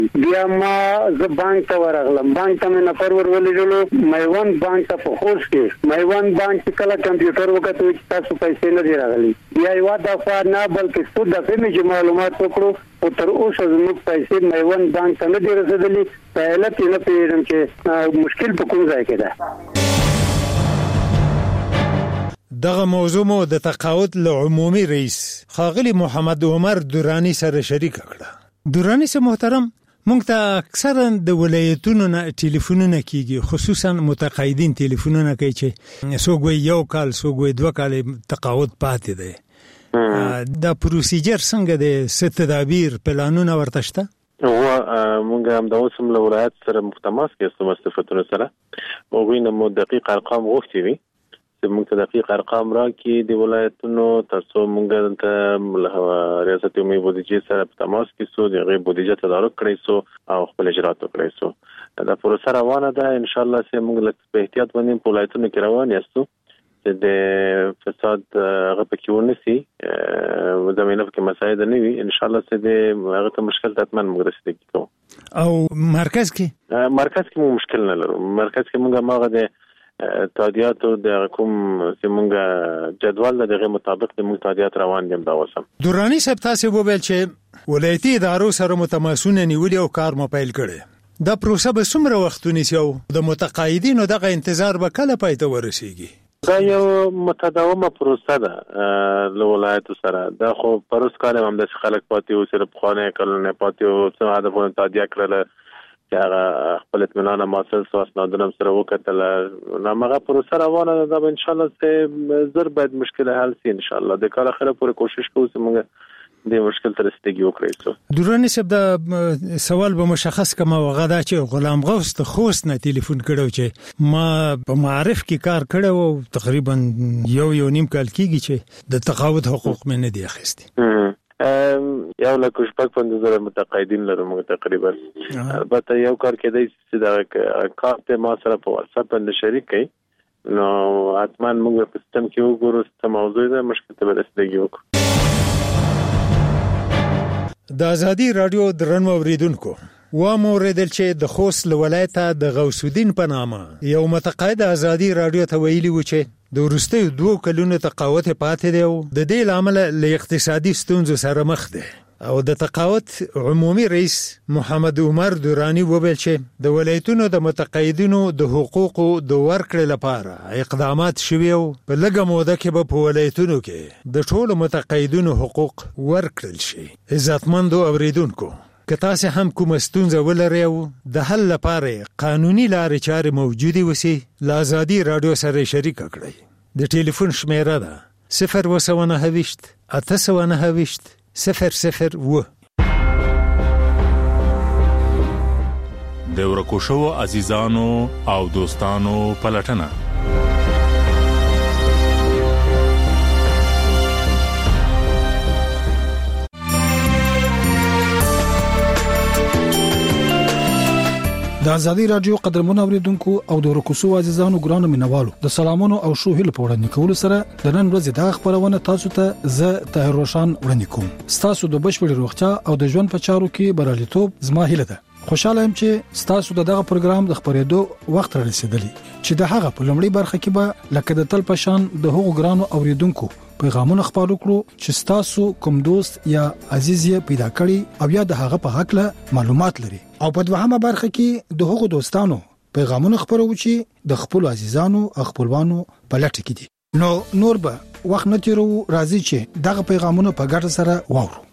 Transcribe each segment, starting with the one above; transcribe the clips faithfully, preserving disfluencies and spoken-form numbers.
بیا ما ز بانک ته ورغلم. بانک ته مې نفر ورولېدلو میوند بانک ته په خوست کې. میوند بانک چې کله کمپیوټر وکړو چې تاسو پیسې نه دی راغلي، بیا یو دفعه نه بلکې څو دفعې مې چې معلومات وکړو او تر اوسه زموږ پیسې میوند بانک ته نه دي رسېدلي. په علت یې نه پوهېږم چې مشکل په کوم ځای کې ده. دغه موضوع مو د تقاعد له عمومي رئیس ښاغلي محمد عمر درانی سره شریک کړه. درانی سه محترم، مونږ ته اکثرا د ولایتونو نه ټلیفونونه کیږي، خصوصا متقاعدین ټلیفونونه کوي چې څوک وایي یو کال، څوک وایي دوه کال تقاعد پاتې دی. دا پروسیجر څنګه دی؟ څه تدابیر پلانونه ورته شته؟ هو مونږ هم د اوسم له ولایت سره مختماس کې مستفدونو سره هغوی نه مو دقیق ارقام غوښتي وي چې موږ ته دقیق ارقام راکړي د ولایتونو، تر څو موږ ته له ریاست عمومي بودیجې سره په تماس کې سو، د هغې بودیجه تدارک کړی سو او خپل اجرات وکړی سو. دا پروسه روانه ده. انشاءالله چې موږ لږ په احتیاط باندې په ولایتونو کې روان یاستو چې د فساد هغه پکې ونسي، زمینه پکې مساعده نه وي. انشاءالله چې د هغه ته مشکل ته حتما موږ رسېدګي کوو. او مرکز کې مرکز کې موږ مشکل نه لرو. مرکز کې موږ هماغه د تادیاتو د کوم چې مونږ جدول د دغه مطابق د مونږ تادیات روان دي. دا وسم درانی صاحب تاسو وویل چې ولایتي ادارو سره متماسونه نیولې او کار مو پیل کړي. دا پروسه به څومره وخت ونیسي او د متقاعدینو دغه انتظار به کله پای ته ورسیږي؟ دا یو متداومه پروسه ده له ولایتو سره. دا خو پروس کال هم د خلک پاتې او سره خانه کلونه پاتې او څه هدفونه تادیه کړل چې هغه خپل اطمینان ماسل سو اسنادونه سره وکتل. نامغه پروسه روانه ده. ان شاء الله چې زر باید مشکل حل شي. ان شاء الله د کال اخره پورې کوشش کوو چې موږ د مشکل تر رسیدګي وکړو. سو درانی صاحب دا سوال به مشخص کما وغدا چې غلام غوث ته خوست نه ټلیفون کړو چې ما په معرف کې کار کړو، تقریبا یو یو نیم کال کېږي چې د تقاعد حقوق مې نه دی اخیستي. یو لکه شپږ پنځه زره متقاعدین لرو موږ تقریبا. البته یو کار کېدای چې دا کار ته ما سره په واتساپ باندې شریک کړي، نو حتما موږ په سیستم کې وګورو چې موضوع ده مشکل ته رسیدګي وکړو. د ازادي رادیو درنو اوریدونکو، و موردل چې د خوست ولایت د غوث الدین په نامه یو متقاعد ازادي رادیو ته ویلي و چې د وروستیو دوه کلونو تقاعد پاتې دی او د دې لامل له اقتصادي ستونزو سره مخ دی. او د تقاعد عمومي رئیس محمد عمر درانی وویل چې د ولایتونو د متقاعدینو د حقوقو د ورکړې لپاره اقدامات شوي او په لږه موده کې به په ولایتونو کې د ټولو متقاعدینو حقوق ورکړل شي. عزتمندو اوریدونکو، که تاسو هم کوم ستونزه ولرئ او د حل لپاره قانوني لارې چارې موجودې وسی، له ازادي رادیو سره شریک کړئ. د ټلیفون شمیره ده صفر و سوه نهه ویشت اته سوه نهه ویشت صفر صفر و. د ورکو شوو عزیزانو او دوستانو پلټنه. د ازادي رادیو قدرمنو اوریدونکو او د ورکوسو عزیزانو ګرانو مینوالو، د سلامونو او شو هیله په وړاندې کولو سره د نن ورځې د خبرونه تاسو ته ز طاهر روشن وړاندې کوم. تاسو د بشپړ روغتیا او د ژوند په چارو کې بریالیتوب زما هیله ده. خوشاله یم چې تاسو دغه پروګرام د خبرېدو وخت را رسیدلی چې د هغه په لومړی برخه کې به لکه د تل پشان د هغو ګرانو اوریدونکو پیغامونه خپاره کړو چې تاسو کوم دوست یا عزیز یې پیدا کړی او یا د هغه په حق له معلومات لري، او په دوهمه برخه کې د هغو دوستانو پیغامونه خپرو چې د خپل عزیزانو او خپلوانو په لټه کې دي. نو نور به وخت نه تیرو، راځي چې دغه پیغامونه په ګډه سره واورو.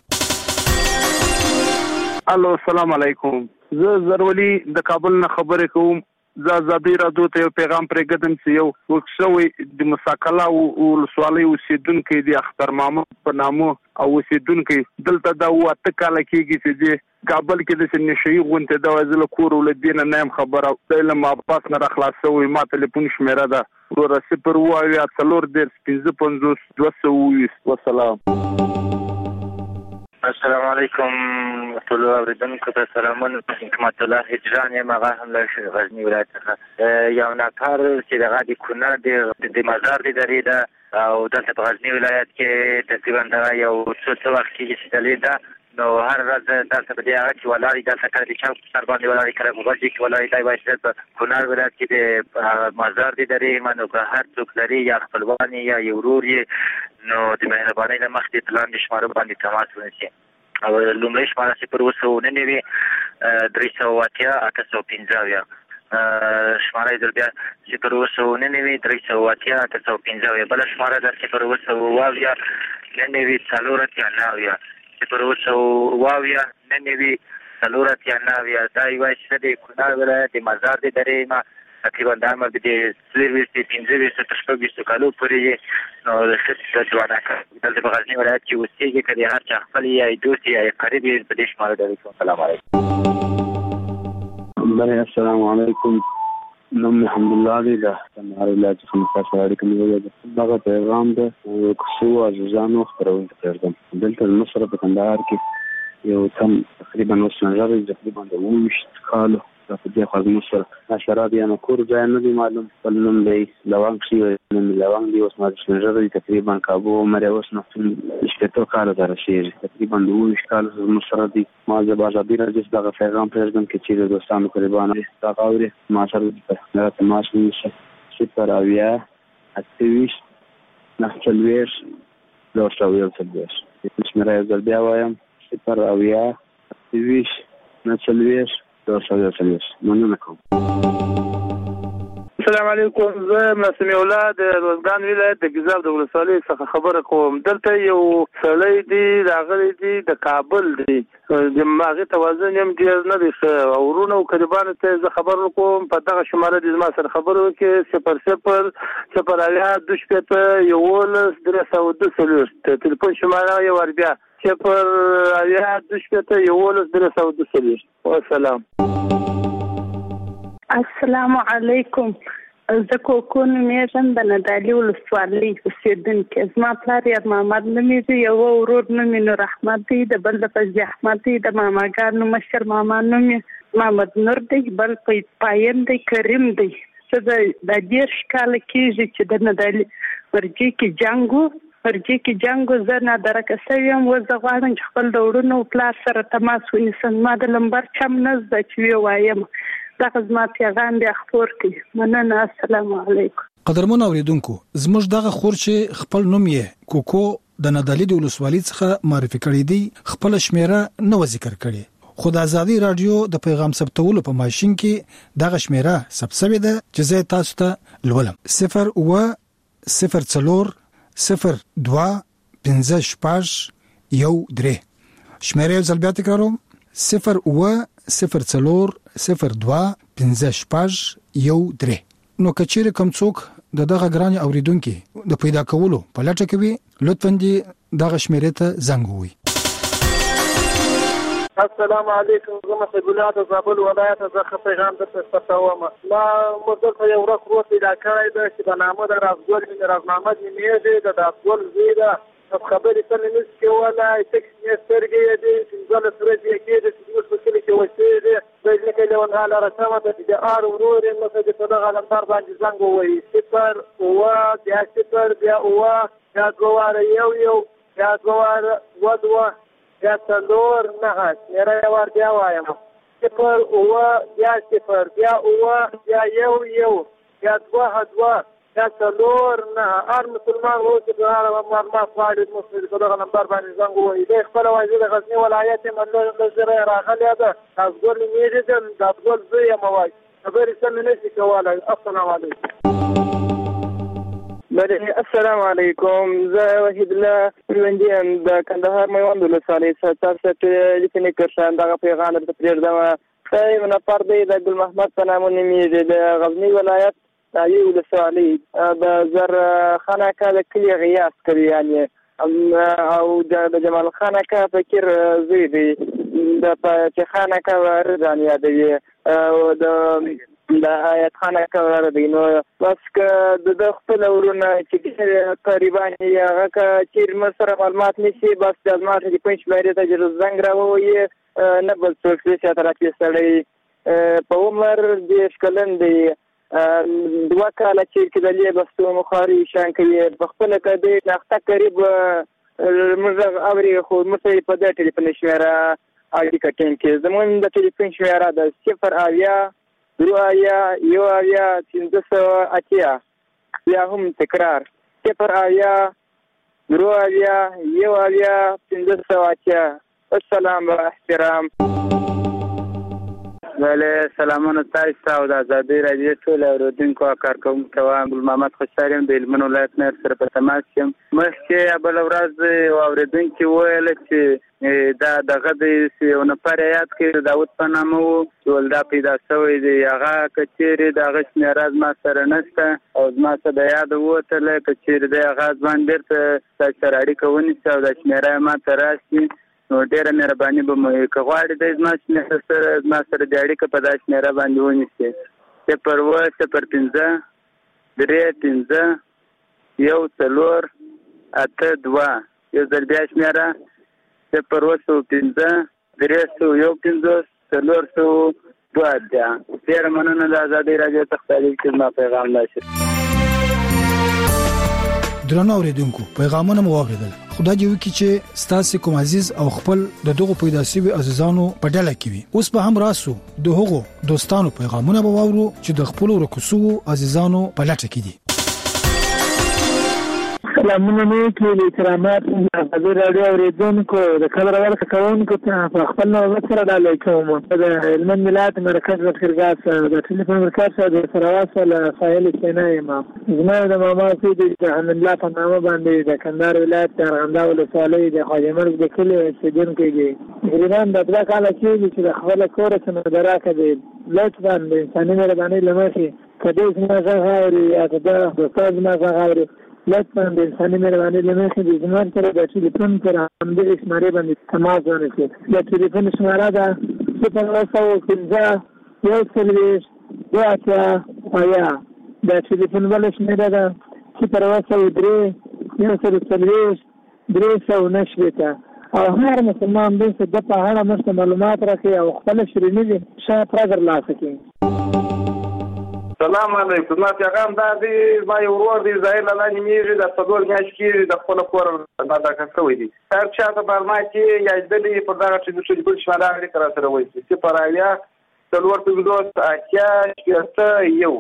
الو السلام علیکم، زه زرولي د کابل نه خبرې کوم. زه ازادي رادیو ته یو پیغام پرېږدم چې یو وکښوي د مساکلا او ولسوالۍ اوسیدونکي د اختر محمد په نامه او اوسیدونکي دلته دا واته کاله کېږي چې د کابل کې د نشئی غونډه د وزل کور ولدین نه هم خبره د علم اباس نه راخلاصوي. ما ټلیفون شمیره ده ورو صفر وایا څلور د پنځه پنځوس دوه سوه. والسلام. السلام علیکم ټول اوریدونکو ته سلامونه. حکمت الله هجران یم، هغه هم له غزني ولایت څخه. یو نفر چې دغه د کونړ د مزار د درې ده او دلته په غزني ولایت کې تقریبا دغه یو څو څه وخت کېږي چې دلې ده نو هر ورځ دلته په دې هغه چې ولاړې دلته کله د چا سر باندې ولاړې کله په غوږ کې ولاړې دی وایي په کونړ ولایت کې د مزار د درې منو که هر څوک لري یا خپلوان یا یو ورور یې نو د مهربانۍ نه مخکې د لاندې شمارو باندې تماس ونیسي او لومړۍ شماره صفر اوه سوه نهه نوي درې سوه اتیا اته سوه پنځه اویا شماره یې بیا صفر اوه سوه نهه نوي درې سوه اتیا اته سوه پنځه اویا بله شماره ده صفر اوه سوه اوه اویا نهه نوي څلور اتیا نهه اویا صفر اوه سوه اوه اویا نهه نوي څلور اتیا نهه اویا دا یوه چې د کونړ ولایت د مزار د درې ما تقریبا دا عمر د څلورویشتو پنځهویشتو تر شپږویشتو کالو پورې یې نو د ښځې ځوانان دلته په غزني ولایت کې اوسېږي که د هر چا خپل یا یې دوست یا یې قریب یې په دې شماره ډالۍ کوم. سلام علیکم. بله السلام علیکم. نوم مې حمدالله دی د کندهار ولایت څخه مو سره اړیکه نیولې ده. دغه پیغام د کوڅو عزیزانو خپرونې ته پرېږدم. دلته زموږ سره په کندهار کې یو تم تقریبا اوس نظر تقریبا د اووه ویشت کالو دا په دې خوا زموږ سره حشرات یا نه کور ځای نه دی معلوم خپل نوم دی لونګ شي نوم لونګ دی اوس ما د سنجر دی تقریبا کابو عمر یې اوس نو شپېتو کالو ته رسېږي تقریبا د اووه ویشت کالو زموږ سره دی. ما زه به ازادي راډیو دغه پیغام پرېږدم که چیرې دوستانو قریبان دغه اوري ما سره دغه تماس ونیسي صفر اویا اته ویشت نهه څلوېښت دوه سوه یو څلوېښت شمېره یو ځل بیا وایم صفر اویا اته ویشت نهه څلوېښت دوه سوه یو څلوېښت. مننه کوم. السلام علیکم. زه معصوم الله د روزګان ولایت د ګیزاب د ولسوالۍ څخه خبره کوم. دلته یو سړی دی راغلی دی د کابل دی د هغې توازن یم ډېر نه دی ښه او وروڼو او قریبانو ته زه خبر وکړم په دغه شماره دې زما سره خبرې وکړي صفر صفر صفر اویا دوه شپېته یولس درې سوه دوه څلوېښت تلیفون شماره یو وار بیا صفر اویا دوه شپېته یولس درې سوه دوه څلوېښت. والسلام. السلام علیکم. زه کوکو نومېږم د ندالي ولسوالۍ اوسېدونکې. زما پلار یار محمد نومېږي یوه ورور نوم یې نور احمد دی د بل د فضلي احمد دی د ماماګانو مشر ماما نوم یې محمد نور دی بل پایم دی کریم دی. څه د دېرش کاله کېږي چې د ندالي ورجې کې جنګ و ورجې کې جنګ و زه نادرکه شوې یم. اوس زه غواړم چې خپل د وروڼو پلار سره تماس ونیسم. ما د لمبر چم نه زده چې ووایم دغه زما پیغام بیا خپور کړي. مننه. السلام علیکم. قدرمن اوریدونکو زموږ دغه خور چې خپل نوم یې کوکو د ندالي د ولسوالۍ څخه معرفي کړی دی خپل شمیره نو ذکر کړي خو د ازادي رادیو د پیغام ثبتولو په ماشين کې دغه شمیره ثبت شوې ده چې زه تاسو ته لولم صفر اوه صفر څلور صفر دوه پنځه شپږ یو درې. شمیره یو ځل بیا تکراروم صفر اوه صفر څلور صفر دوه پنځه شپږ یو درې. نو کچېره کوم څوک د دغه ګران اوریدونکو د پیدا کولو په لټه کې وي لطفاً دې دغه شمیره ته زنګ ووهئ. السلام علیکم. زه محمد الله د زابل ولایت څخه پیغام درته ستوم. ما مدته یو ورځ وروسته دا کړی ده چې د نامه د رازګل مې رازمحمد نومېږي د رازګل زوی ده. خبرې ته مې نس کې ولا تکس مې سترګې دې څنګه سره دې کې دې چې په کلی کې وسېږي د دې کې له ونه لا راځم ته د ار ورور مې څه د دغه لمبر باندې زنګ ووي صفر اوه بیا صفر بیا اوه بیا دوه یو یو بیا دوه ودوه بیا څلور نهه مېره ور بیا وایم صفر اوه بیا صفر بیا اوه بیا یو یو بیا دوه دوه یا څلور نه هر مسلمان وو چې هغه معلومات غواړي مسلمان په دغه نمبر باندې زنګ ووهي. د خپل وایي د غزنی ولایت منډو د زره راغلی ده تاسو ګورئ مې دې د افغان زوی ما وایي خبرې سم نه شي کولای. السلام علیکم. السلام علیکم. زه وحید الله ژوندیم د کندهار میوند ولسوالۍ څخه تاسو ته لیکنې کوم دغه پیغام درته پرېږدم. خیر نفر دی د ګل محمد په نامه نومېږي د غزنی ولایت دایي ولسوالۍ د زر خان اکا د کلي غیاس کوي یعنې او د جمال خان اکا فکر زوی دی د چې خان اکا ځان یادوي او د د آیت خان اکا دی. نو بس که د خپل ورونه چې قریبان یې هغه که چېر مې سره معلومات نشي بس د زما د پنځ شمېرې ته چې زنګ راووایي نه بل څوک دی چې راته سړی په عمر دېرش کلن دی دوه کاله چې کې د لې بستو مخاري شان کوي په خپل کې د نخته قریب موږ اوري خو موږ په دې ټلیفون شمیره اړیکه ټینګ کړئ. زموږ د ټلیفون شمیره د صفر اویا درو اویا یو اویا پنځه سوه اتیا. بیا هم تکرار صفر اویا درو اویا یو اویا پنځه سوه اتیا. السلام و احترام. بله سلامونه تاسو ته او د ازادي راډیو ټول اورېدونکو او کارکوونکو ته ګل محمد خوشحال یم د هلمند ولایت نه سره په تماس یم. مخکې بله ورځ یو اورېدونکي وویل چې دا دغه د یو نفر یاد کړي داود په نامه و چې ولدا پیدا شوی دی. هغه که چیرې د هغه شمېره زما سره نشته او زما څه د یاده ووتله که چیرې دی هغه ځوان بېرته تاسو سره اړیکه ونیسي او دا شمېره یې ما ته راشي نو ډېره مهرباني به مو وي. که غواړې دی زما شمېره سره زما سره د اړیکه په دا شمېره باندې ونیسي صفر اووه صفر پنځه درې پنځه یو څلور اته دوه. یو ځل بیا شمېره صفر اووه سوه پنځه درې سوه یو پنځوس څلور سوه دوه اتیا. ډېره مننه د ازادۍ راډیو څخه تعلیق چې زما پیغام راشي. درنو اوریدونکو پیغامونه مو واغېدل. خدای دې وکړي چې ستاسو کوم عزیز او خپل د دغه پیدا شوی عزیزانو په ډله کې وي. اوس به هم راسو د هغو دوستانو پیغامونه به واورو چې د خپل ورکوسو عزیزانو په لټه کې دي. سلامونه مې کړي کرامات د ازادي راډیو اوریدونکو د کلر ورکه کوونکو ته خپل نو سره ډالۍ کوم. د هلمند ولایت مرکز لښکرګاه سره د ټلیفون مرکز سره د سره واصل فایل سینا یم. زما د ماما سید د حمد الله په نامه باندې د کندهار ولایت د ارغنداو ولسوالۍ د خواجه مرګ د کلي اوسېدونکی دی. تقریبا د دوه کاله کېږي چې د خپل کور څخه مدراکه دی. لطفا د انساني مهربانۍ له مخې که دی زما غږ اوري یا که د دوستان زما غږ اوري لطفا د انساني مهربانۍ له مخې د زما سره د ټلیفون پر همدغې شمارې باندې تماس ونیسي. د ټلیفون شماره ده صفر اووه سوه پنځه یو څلوېښت دوه اتیا اویا. د ټلیفون بله شمېره ده صفر اووه سوه درې یو سل څلوېښت درې سوه نهه شپېته. او هر مسلمان دی چې د په اړه موږ معلومات راکړي او خپله شیریني دې ښه پوره ترلاسه کړي. سلام علیکم. ما پیغام دا دی زما یو ورور دی ظاهر له لاندې میږي د څلور میاشتې کېږي د خپله کور ناډاکه شوی دی. هر چا ته برما کې یا دلې پر دغه ټلیفون شماره اړیکه را سره وایي صفر اویا څلور پنځوس اتیا شپېته یو.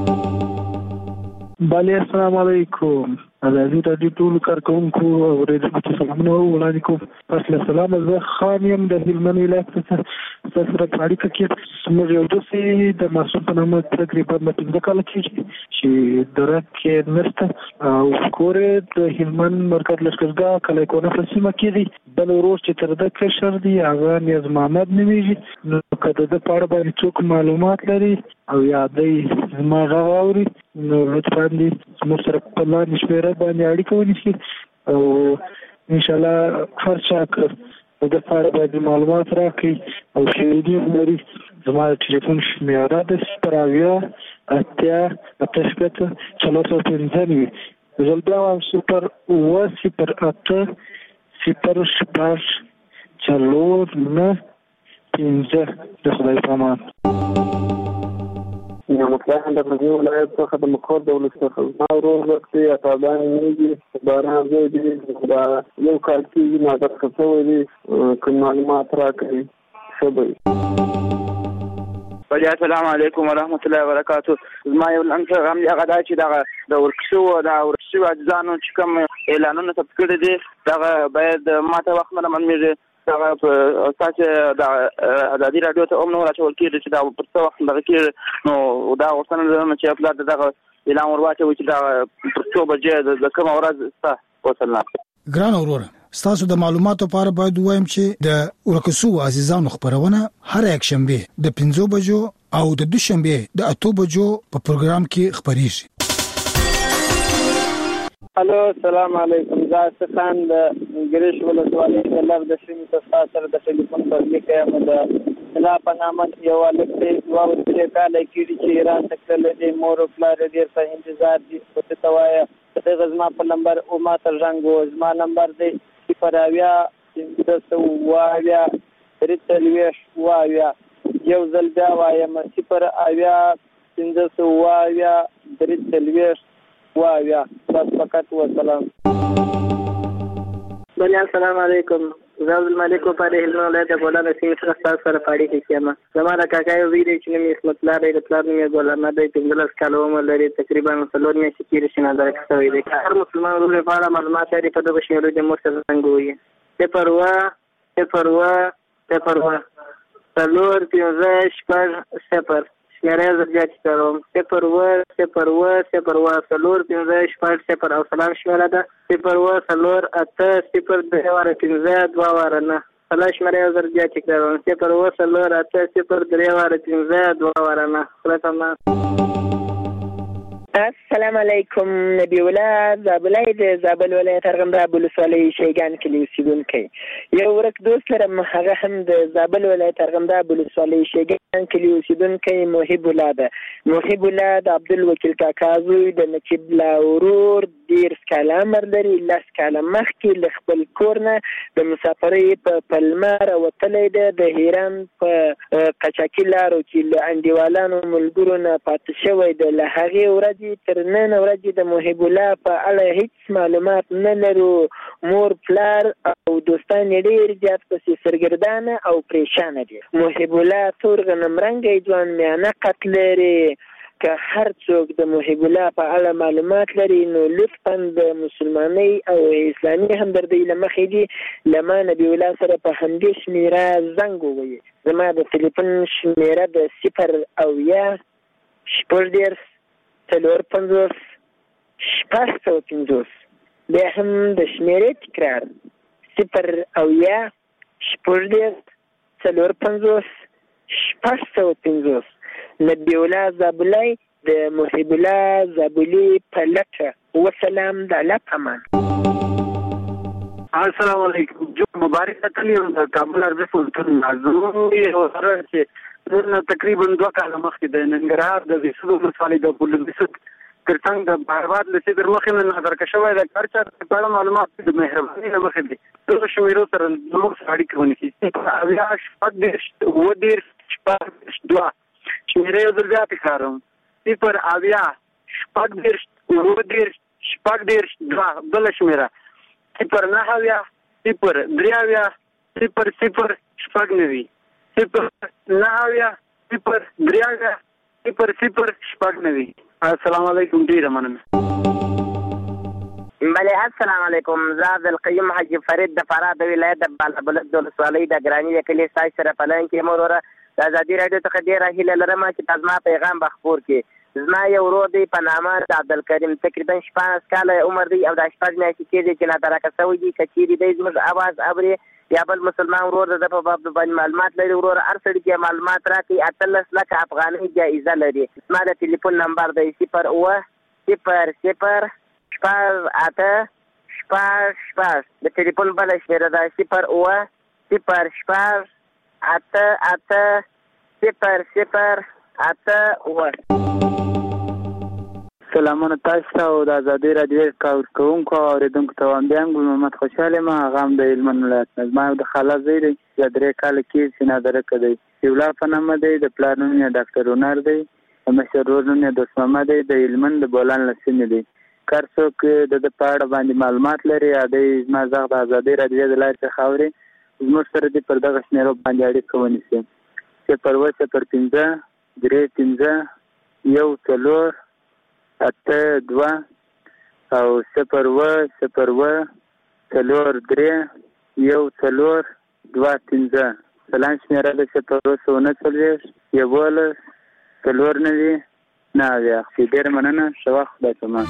بله السلام علیکم. ازادي راډیو ټول کارکوونکو او اوریدونکو ته سلامونه وړاندې کوم. پس له سلامه زه خان یم د هلمند ولایت څخه ستاسو سره په اړیکه کې. زموږ یو دوست د معصوم په نامه تقریبا پنځه کاله کېږي چې درک کې نشته او کور یې د هلمند مرکز لښکرګاه کلی کونه په سیمه کې دی. بل ورور چې تر ده کشر دی هغه نیاز محمد نومیږي. نو که د ده په اړه باندې څوک معلومات لري او یا دی زما غږ اوري نو لطفا دې زموږ سره په لاندې شمېره باندې اړیکه ونیسي او انشاءالله هر چا که د ده په اړه باندې معلومات راکړي او شیریني هم لري. زما د ټلیفون شمېره ده صفر اویا اتیا اته شپېته څلور سوه پنځه نوي. زه بیا وایم صفر اووه صفر اته صفر شپږ څلور نهه پنځه. د خدای په امان. یا مطلقاً د غزني ولایت څخه د مقر د ولس څخه زما ورور وختي اطابان میږي باران زوی دی دا یو کال کېږي ناډاکه شوی دی. که معلومات راکړي ښه به وي. السلام علیکم ورحمت الله وبرکاتو. زما یو لنډ پیغام دی هغه دا چې دغه د ورکشو د ورکشو عزیزانو چې کوم اعلانونه ثبت کړي دي دغه باید ما ته وخت نه معلومېږي. هغه په تاسو د ازادي راډیو ته هم نو راچول کېږي چې دا پر څه وخت دغه کېږي نو دا غوښتنه لرم چې خپل دغه اعلان ور واچوي چې دا پر څو بجې د کومه ورځ ستا وصلنا. ګران وروره ستاسو د معلوماتو لپاره باید وایم چې د ورکوسو عزیزانو خبرونه هر یک شنبه د پنځو بجو او د دوشنبه د اتو بجو په پروګرام کې خبريږي. الو السلام علیکم. زه خان د ګریش ولسوالۍ د لږ د شین تاسو سره د ټلیفون پر لیکه یم د لا په نامه یو لکه یو څه کاله کېږي چې ایران ته کله د مور پلار ډیر په انتظار دي. په توایا د غزما په نمبر او ما تر رنګ او زما نمبر دی صفر اویا پنځه اویا درې څلوېښت اویا. یو ځل بیا وایم صفر اویا پنځه اویا درې څلوېښت وایا. بس فقط و سلام. بله السلام علیکم. زه عبدالملک وپاري هلمند ولایت ګولان سیمې څخه ستاسو سره په اړیکه کې یم. زما د کاکا یو زوی دی چې نوم یې عصمت الله دی، د پلار نوم یې ګل احمد دی، پنځلس کاله عمر لري، تقریبا څلور میاشتې کېږي چې نادرکه شوی دی. هر مسلمان ورور په اړه معلومات لري په دغه شمیرو د مور سره څنګه ووایي؟ صفر اوه صفر اوه صفر اوه څلور پنځه شپږ صفر شمیره یې زه بیا چیکوم صفر اوه صفر اوه صفر اوه څلور پنځه شپږ صفر او سلام شمیره ده صفر اوه څلور اته صفر درې واره پنځه دوه واره نه. سلا شمیره یې زه بیا چیکوم صفر اوه څلور اته صفر درې واره پنځه دوه واره نه. خدای پامان. السلام علیکم. نبی الله زابلای د زابل ولایت ارغنداب ولسوالۍ شیګان کلي اوسیدونکی. یو ورک دوست لرم، هغه هم د زابل ولایت ارغنداب ولسوالۍ شیګان کلي اوسیدونکی محب الله ده. محب الله د عبدالوکیل کاکا زوی د نقیب الله ورور، ډېر کاله عمر لري. لس کاله مخکې له خپل کور نه د مسافرۍ په پلمه راوتلی ده. د هیران په قچاقي لارو کې له انډیوالانو ملګرو نه پاتې شوی ده. له هغې ورځې تر نن ورځې د محب الله په اړه هیڅ معلومات نه لرو. مور پلار او دوستان یې ډېر زیات پسې سرګردانه او پریشانه دي. محب الله تور غنم رنګی ځوان میانه قد لري. که هر څوک د محب الله په اړه معلومات لري نو لطفا د مسلمانۍ او اسلامي همدردۍ له مخې دي له ما نبي الله سره په همدې شمېره زنګ ووایي. زما د تلیفون شمېره د صفر اویا شپږ دېرش څلور پنځوس شپږ سوه پنځوس. بیا هم د شمېرې تکرار صفر اویا شپږ دېرش څلور پنځوس شپږ سوه پنځوس. نبی الله زابلای د محب الله زابلي په لټه. وسلام د الله پامان. السلام علیکم. جو مبارک تکلی د کابل عربي پوهنتون ناظم یو سره چې نن تقریبا دوه کاله مخکې د ننګرهار د ویسلو ولسوالۍ د بولدیسد ترڅنګ د بهرباد له سیدر مخې نه نظرکه شوی د هر چا په اړه معلومات د مهربانۍ له مخې دي. دغه شمیرو سره زموږ سره اړیکه ونیسي. اویا شپږ دېرش اووه دېرش شپږ دېرش دوه شمیره یو ځل بیا تکراروم صفر اویا شپږ دېرش اووه دېرش شپږ دېرش دوه. بله شمیره صفر نهه اویا صفر درې اویا صفر صفر شپږ نوي صفر نهه اویا صفر درې اویا صفر صفر شپږ نوي. السلام علیکم. ډېره مننه. بله السلام علیکم. زه عبدالقیوم حاجي فرید د فراه د ولایت د بالابلد د ولسوالۍ د ګراني د کلي ستاسو سره په لاین کې وروره د ازادي راډیو څخه ډېره هیله لرم چې تا زما پیغام به خپور کړي. زما یو ورور دی په نامه د عبدالکریم، تقریبا شپاړس کاله عمر دی او دا شپږ میاشتې کېږي چې نادرکه شوی دی. که چېرې دی زموږ اواز اوري یا بل مسلمان ورور د ده په باب باندې معلومات لري، وروره هر سړي کې معلومات راکړي. اتلس لکه افغانۍ جایزه لري. زما د ټلیفون نمبر دی صفر اوه صفر صفر شپږ اته شپږ شپږ. د ټلیفون بله شمېره ده صفر اوه صفر شپږ اته اته صفر صفر اته اوه. سلامونه تاسو ته او د ازادي راډیو کارکوونکو او اورېدونکو ته وایم. بیا هم ګل محمد خوشحال یم. هغه هم د هلمند ولایت نه. زما د خاله زوی دی چې درې کاله کېږي چې نادرکه دی. یولا په نامه دی. د پلار نوم یې ډاکټر هنر دی. د مشر ورور نوم یې دوست محمد دی. د هلمند د بولان له سیمې دی. که هر څوک د ده په اړه باندې معلومات لري یا دی زما غږ د ازادي راډیو د لارې څخه اوري زموږ سره دې پر دغه شمېرو باندې اړیکه ونیسي. صفر اوه صفر پنځه درې پنځه یو څلور اته دوه او صفر اوه صفر اوه څلور درې یو څلور دوه پنځه. سلام شمېره د صفر اوه سوه نه څلوېښت یوولس څلور نوي نه اویا. ډېره مننه. ښه وخت. خدای پامان.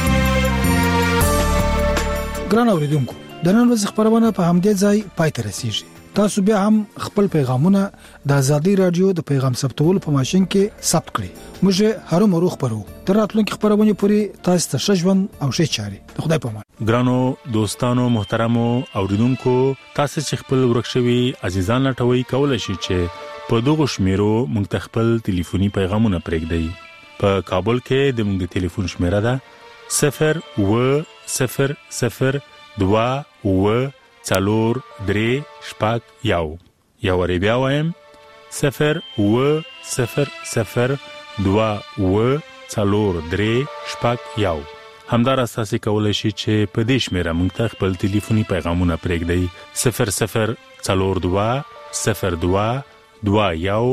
ګران اوریدونکو، د نن ورځې خبرونه په همدې ځای پای ته رسیږي. تاسو بیا هم خپل پیغامونه د ازادي رادیو د پیغام ثبتولو په ماشين کې ثبت کړئ. موږ هرو مرو خبرو تر راتلونکي خبرونه پورې تاسو ته ژوند او ښه چاري. خدای پامان. ګرانو دوستانو محترمو اوریدونکو، تاسو چې خپل ورکشوي عزیزان لټوي کولای شئ چې په دغه شمیرو موږ خپل ټلیفوني پیغامونه پرېږدئ. په کابل کې د موږ ټلیفون شمیره ده صفر اوه صفر صفر دوه اوه څلور درې شپږ یو. یو وری بیا وایم صفر اوه صفر صفر دوه اوه څلور درې شپږ یو. همدار اساسي کولای شي چې په دې شمیره موږ ته خپل ټلیفوني پیغامونه پرېږدئ صفر صفر څلور دوه صفر دوه دوه یو